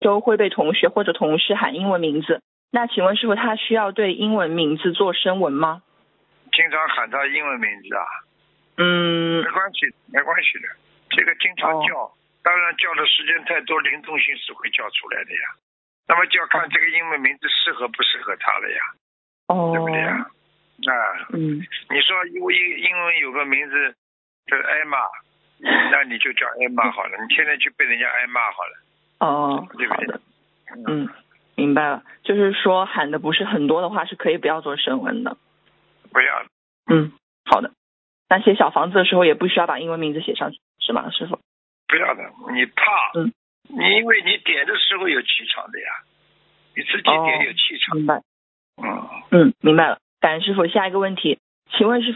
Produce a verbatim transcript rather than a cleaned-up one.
都会被同学或者同事喊英文名字，那请问师傅他需要对英文名字做声纹吗？ 经常喊他英文名字啊？ 嗯， 没关系，没关系的。这个经常叫，哦、当然叫的时间太多，灵动性是会叫出来的呀。那么就要看这个英文名字适合不适合他了呀。 哦， 对不对呀？啊， 嗯， 你说因为英文有个名字叫艾玛，那你就叫艾玛好了。你现在就被人家挨骂好了。 哦， 对不对？ 好的，嗯，明白了。就是说喊的不是很多的话，是可以不要做声纹的。 不要。 嗯，好的。那写小房子的时候也不需要把英文名字写上去，是吗，师傅？ 不要的，你怕， 嗯， 你因为你点的时候有气场的呀，你自己点有气场。 哦、明白。 嗯嗯，明白了。感恩师傅。下一个问题，请问师傅。